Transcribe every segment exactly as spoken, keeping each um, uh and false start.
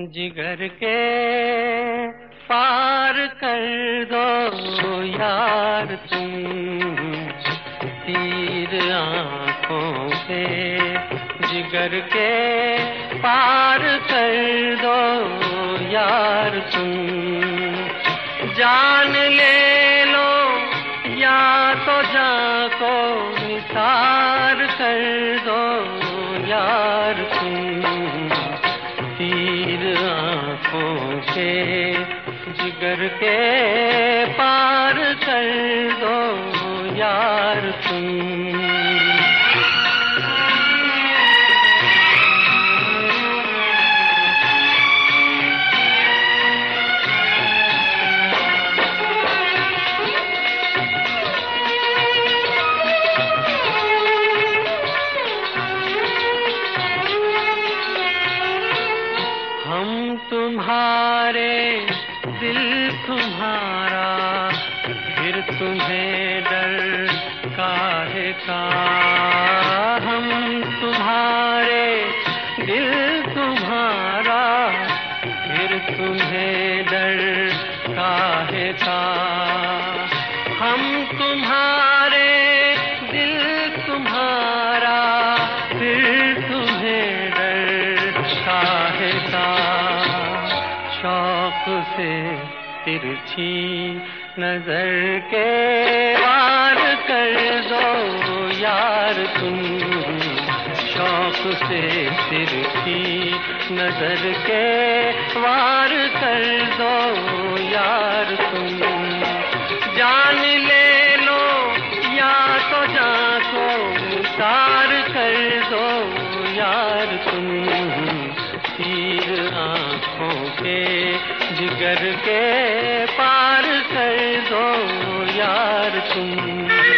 जिगर के पार कर दो यार तुम, तीर आँखों के जिगर के पार कर दो यार तुम। जान ले लो या तो जान को निसार कर दो यार तुम, तीर आँखों के जिगर के पार कर दो यार तुम। हम तुम्हारे दिल तुम्हारा, फिर तुम्हें डर काहे का। हम तुम्हारे दिल तुम्हारा, फिर तुम्हें डर काहे का। हम तुम्हारे दिल तुम्हारा, फिर तुम्हें डर काहे का। शौक से तिरछी नजर के वार कर दो यार तुम, शौक से तिरछी नजर के वार कर दो यार तुम। जान ले लो या तो जान को निसार कर दो यार तुम, तीर आँखों के जिगर के पार कर दो यार तुम।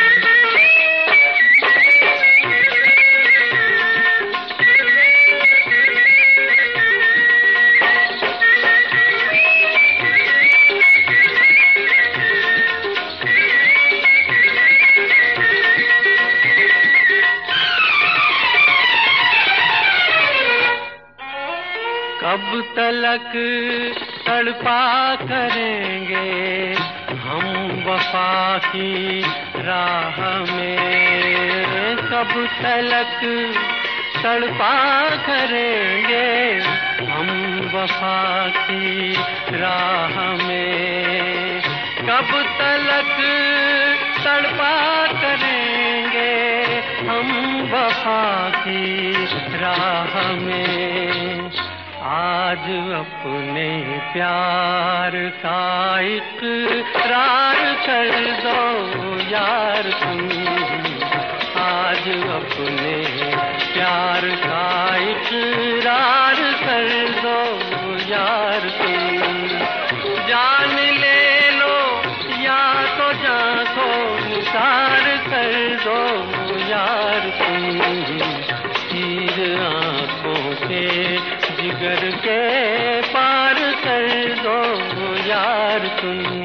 कब तलक तड़पा करेंगे हम वफा की राह में। कब तलक तड़पा करेंगे हम वफा की राह में। कब तलक तड़पा करेंगे हम वफा की राह में। आज अपने प्यार का इकरार कर दो यार तुम, आज अपने प्यार का इकरार कर दो यार तुम। जान ले लो या तो जान को निसार कर दो यार तुम, तीर आँखों के जिगर के पार कर दो यार तुम।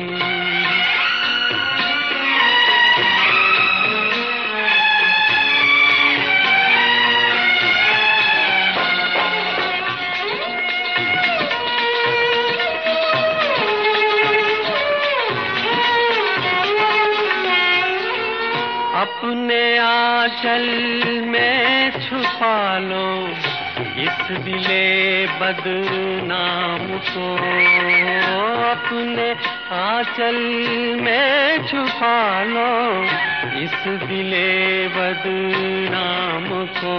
अपने आंचल में छुपा लो इस दिले बदनाम को। अपने आंचल में छुपा लो इस दिले बदनाम को।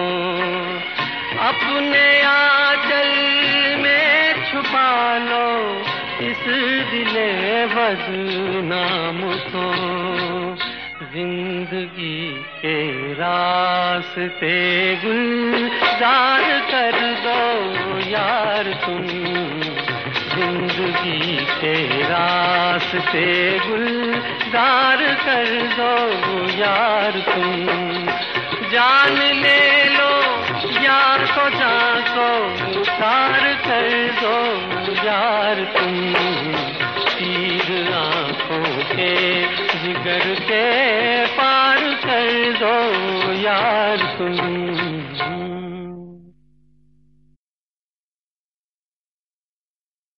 अपने आंचल में छुपा लो इस दिले बदनाम को। जिंदगी के रास्ते गुलजार कर दो यार तुम, जिंदगी के रास्ते गुलजार कर दो यार तुम। जान ले लो यार को जान को निसार कर दो यार तुम, तीर आँखों के जिगर के पार कर दो यार तुम।